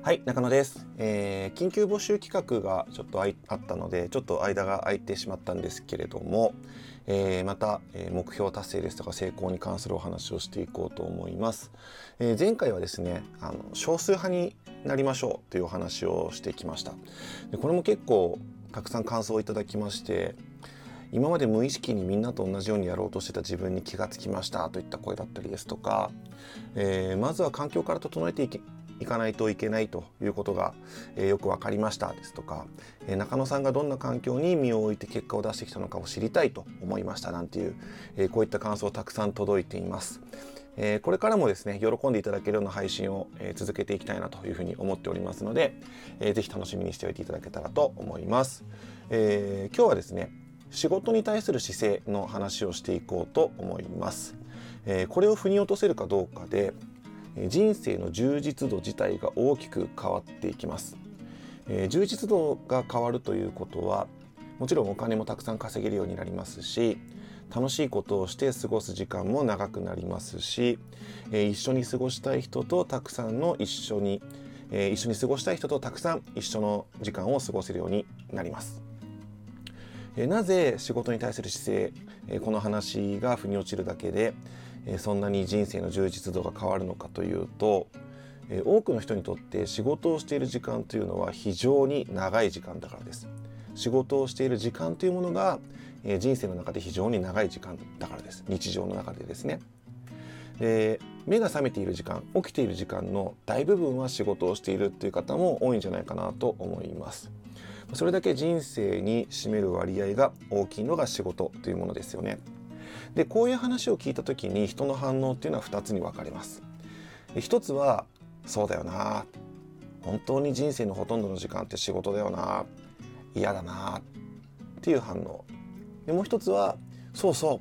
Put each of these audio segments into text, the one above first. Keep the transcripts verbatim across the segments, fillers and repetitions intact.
はい、中野です、えー、緊急募集企画がちょっとあいあったので、ちょっと間が空いてしまったんですけれども、えー、また、えー、目標達成ですとか成功に関するお話をしていこうと思います。えー、前回はですね、あの少数派になりましょうというお話をしてきました。でこれも結構たくさん感想をいただきまして、今まで無意識にみんなと同じようにやろうとしてた自分に気がつきましたといった声だったりですとか、えー、まずは環境から整えていきいかないといけないということが、えー、よく分かりましたですとか、えー、中野さんがどんな環境に身を置いて結果を出してきたのかを知りたいと思いましたなんていう、えー、こういった感想たくさん届いています。えー、これからもですね、喜んでいただけるような配信を、えー、続けていきたいなというふうに思っておりますので、えー、ぜひ楽しみにしておいていただけたらと思います。えー、今日はですね、仕事に対する姿勢の話をしていこうと思います。えー、これを腑に落とせるかどうかで人生の充実度自体が大きく変わっていきます。えー、充実度が変わるということは、もちろんお金もたくさん稼げるようになりますし、楽しいことをして過ごす時間も長くなりますし、えー、一緒に過ごしたい人とたくさんの一緒に、えー、一緒に過ごしたい人とたくさん一緒の時間を過ごせるようになります。えー、なぜ仕事に対する姿勢、えー、この話が腑に落ちるだけでそんなに人生の充実度が変わるのかというと、多くの人にとって仕事をしている時間というのは非常に長い時間だからです。仕事をしている時間というものが人生の中で非常に長い時間だからです。日常の中でですね。で、目が覚めている時間、起きている時間の大部分は仕事をしているという方も多いんじゃないかなと思います。それだけ人生に占める割合が大きいのが仕事というものですよね。で、こういう話を聞いた時に人の反応っていうのはふたつに分かれます。一つは、そうだよな、本当に人生のほとんどの時間って仕事だよな、嫌だなっていう反応。でもう一つは、そうそう、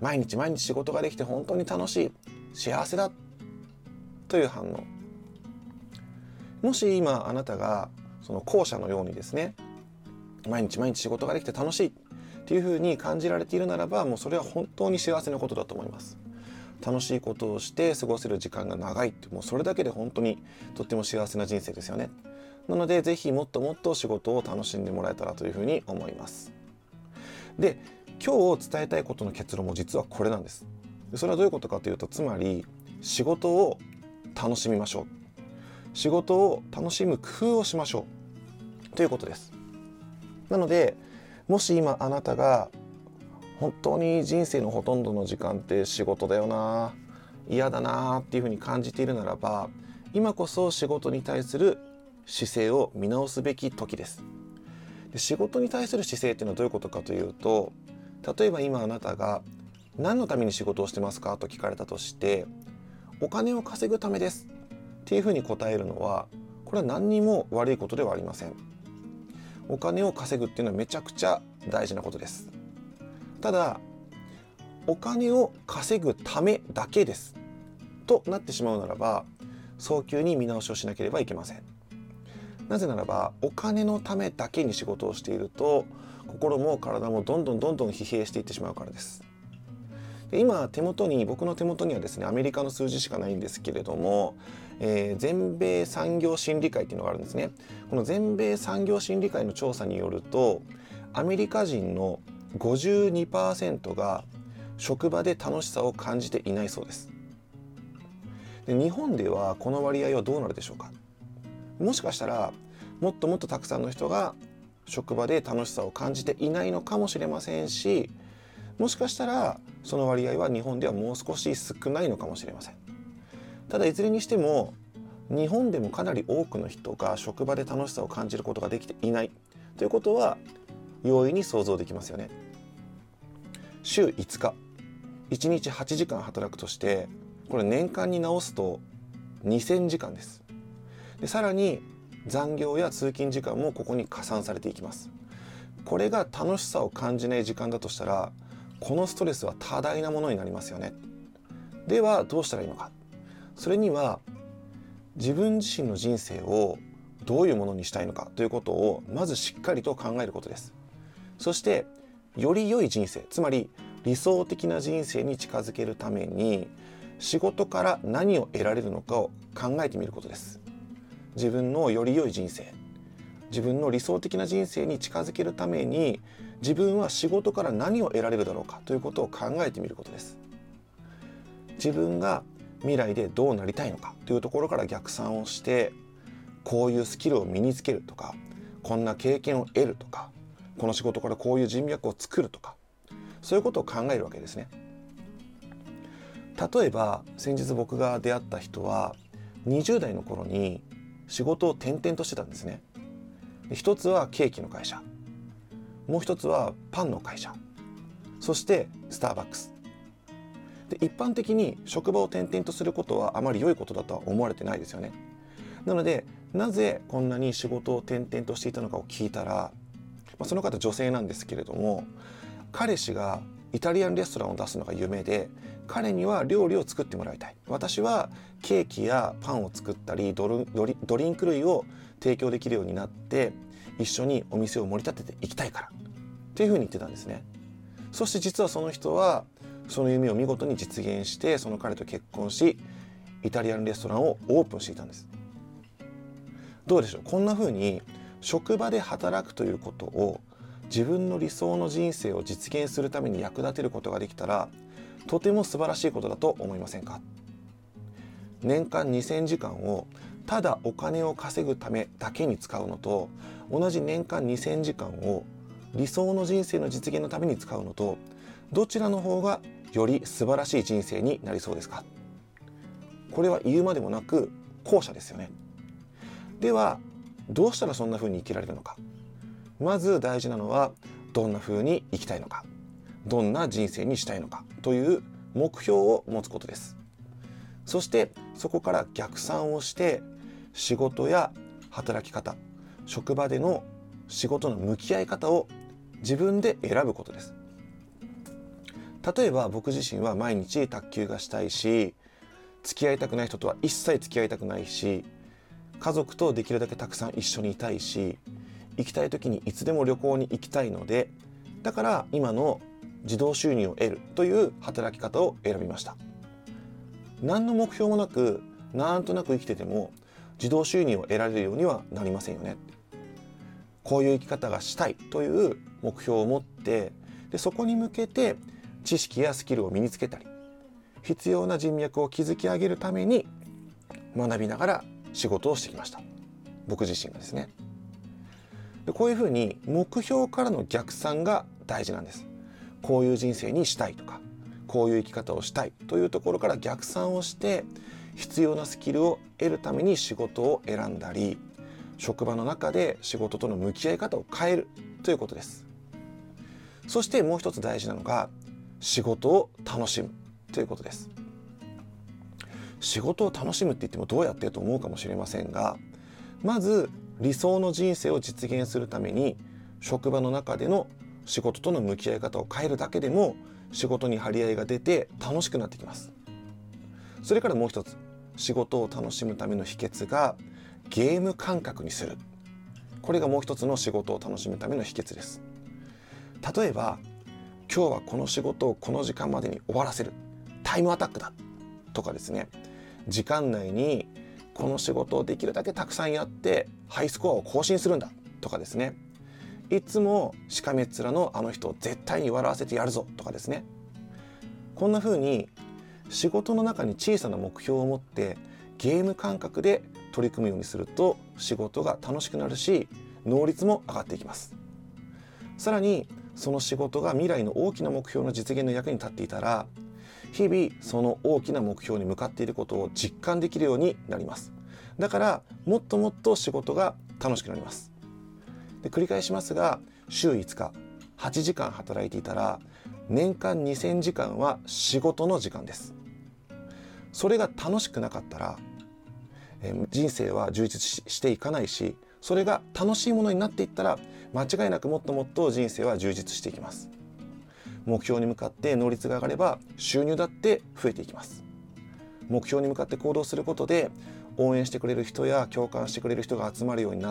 毎日毎日仕事ができて本当に楽しい、幸せだという反応。もし今あなたがその後者のようにですね、毎日毎日仕事ができて楽しいっていうふうに感じられているならば、もうそれは本当に幸せなことだと思います。楽しいことをして過ごせる時間が長いって、もうそれだけで本当にとっても幸せな人生ですよね。なのでぜひもっともっと仕事を楽しんでもらえたらというふうに思います。で、今日伝えたいことの結論も実はこれなんです。それはどういうことかというと、つまり仕事を楽しみましょう。仕事を楽しむ工夫をしましょうということです。なので、もし今あなたが本当に人生のほとんどの時間って仕事だよな、嫌だなっていうふうに感じているならば、今こそ仕事に対する姿勢を見直すべき時です。で、仕事に対する姿勢っていうのはどういうことかというと、例えば今あなたが何のために仕事をしてますかと聞かれたとして、お金を稼ぐためですっていうふうに答えるのは、これは何にも悪いことではありません。お金を稼ぐっていうのはめちゃくちゃ大事なことです。ただ、お金を稼ぐためだけですとなってしまうならば、早急に見直しをしなければいけません。なぜならば、お金のためだけに仕事をしていると、心も体もどんどんどんどん疲弊していってしまうからです。で、今手元に僕の手元にはですね、アメリカの数字しかないんですけれども、えー、全米産業心理会っていうのがあるんですね。この全米産業心理会の調査によると、アメリカ人の ごじゅうにパーセント が職場で楽しさを感じていないそうです。で、日本ではこの割合はどうなるでしょうか。もしかしたらもっともっとたくさんの人が職場で楽しさを感じていないのかもしれませんし、もしかしたらその割合は日本ではもう少し少ないのかもしれません。ただいずれにしても、日本でもかなり多くの人が職場で楽しさを感じることができていないということは容易に想像できますよね。週いつか、いちにちはちじかん働くとして、これ年間に直すとにせんじかんです。で、さらに残業や通勤時間もここに加算されていきます。これが楽しさを感じない時間だとしたら、このストレスは多大なものになりますよね。ではどうしたらいいのか。それには自分自身の人生をどういうものにしたいのかということをまずしっかりと考えることです。そしてより良い人生、つまり理想的な人生に近づけるために仕事から何を得られるのかを考えてみることです。 自分のより良い人生、自分の理想的な人生に近づけるために、自分は仕事から何を得られるだろうかということを考えてみることです。自分が未来でどうなりたいのかというところから逆算をして、こういうスキルを身につけるとか、こんな経験を得るとか、この仕事からこういう人脈を作るとか、そういうことを考えるわけですね。例えば先日僕が出会った人はにじゅう代の頃に仕事を転々としてたんですね。一つはケーキの会社、もう一つはパンの会社、そしてスターバックスで、一般的に職場を転々とすることはあまり良いことだとは思われてないですよね。なので、なぜこんなに仕事を転々としていたのかを聞いたら、まあ、その方女性なんですけれども、彼氏がイタリアンレストランを出すのが夢で、彼には料理を作ってもらいたい、私はケーキやパンを作ったりドルドリドリンク類を提供できるようになって一緒にお店を盛り立てていきたいからっていうふうに言ってたんですね。そして実はその人はその夢を見事に実現して、その彼と結婚しイタリアンレストランをオープンしていたんです。どうでしょう。こんなふうに職場で働くということを自分の理想の人生を実現するために役立てることができたら、とても素晴らしいことだと思いませんか。年間にせんじかんをただお金を稼ぐためだけに使うのと、同じ年間にせんじかんを理想の人生の実現のために使うのと、どちらの方がより素晴らしい人生になりそうですか。これは言うまでもなく後者ですよね。ではどうしたらそんな風に生きられるのか。まず大事なのは、どんな風に生きたいのか、どんな人生にしたいのかという目標を持つことです。そしてそこから逆算をして、仕事や働き方、職場での仕事の向き合い方を自分で選ぶことです。例えば僕自身は毎日卓球がしたいし、付き合いたくない人とは一切付き合いたくないし、家族とできるだけたくさん一緒にいたいし、行きたい時にいつでも旅行に行きたいので、だから今の自動収入を得るという働き方を選びました。何の目標もなく、なんとなく生きてても自動収入を得られるようにはなりませんよね。こういう生き方がしたいという目標を持って、でそこに向けて知識やスキルを身につけたり、必要な人脈を築き上げるために学びながら仕事をしてきました。僕自身がですね。でこういうふうに目標からの逆算が大事なんです。こういう人生にしたいとか、こういう生き方をしたいというところから逆算をして、必要なスキルを得るために仕事を選んだり、職場の中で仕事との向き合い方を変えるということです。そしてもう一つ大事なのが、仕事を楽しむということです。仕事を楽しむって言ってもどうやってと思うかもしれませんが、まず理想の人生を実現するために、職場の中での仕事との向き合い方を変えるだけでも仕事に張り合いが出て楽しくなってきます。それからもう一つ、仕事を楽しむための秘訣がゲーム感覚にする。これがもう一つの仕事を楽しむための秘訣です。例えば、今日はこの仕事をこの時間までに終わらせる、タイムアタックだとかですね、時間内にこの仕事をできるだけたくさんやってハイスコアを更新するんだとかですね、いつもしかめっ面のあの人を絶対に笑わせてやるぞとかですね、こんな風に仕事の中に小さな目標を持ってゲーム感覚で取り組むようにすると、仕事が楽しくなるし、能率も上がっていきます。さらにその仕事が未来の大きな目標の実現の役に立っていたら、日々その大きな目標に向かっていることを実感できるようになります。だからもっともっと仕事が楽しくなります。で繰り返しますが、週いつかはちじかん働いていたら、年間にせんじかんは仕事の時間です。それが楽しくなかったら、えー、人生は充実 し, していかないし、それが楽しいものになっていったら、間違いなくもっともっと人生は充実していきます。目標に向かって能率が上がれば、収入だって増えていきます。目標に向かって行動することで、応援してくれる人や共感してくれる人が集まるようになって、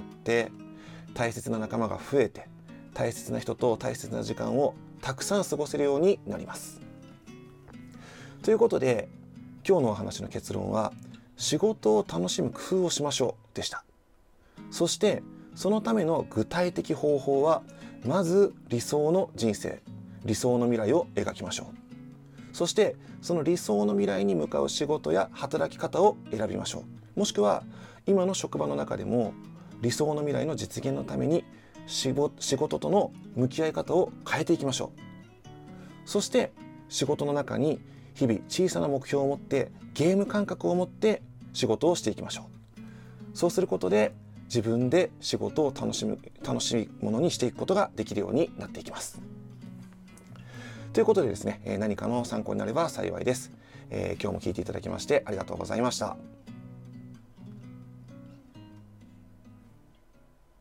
大切な仲間が増えて、大切な人と大切な時間をたくさん過ごせるようになります。ということで、今日のお話の結論は、仕事を楽しむ工夫をしましょうでした。 そしてそのための具体的方法は、まず理想の人生、理想の未来を描きましょう。そしてその理想の未来に向かう仕事や働き方を選びましょう。もしくは今の職場の中でも理想の未来の実現のために仕事との向き合い方を変えていきましょう。そして仕事の中に日々小さな目標を持って、ゲーム感覚を持って仕事をしていきましょう。そうすることで自分で仕事を楽しむ楽しいものにしていくことができるようになっていきます。ということでですね、何かの参考になれば幸いです。えー、今日も聞いていただきましてありがとうございました。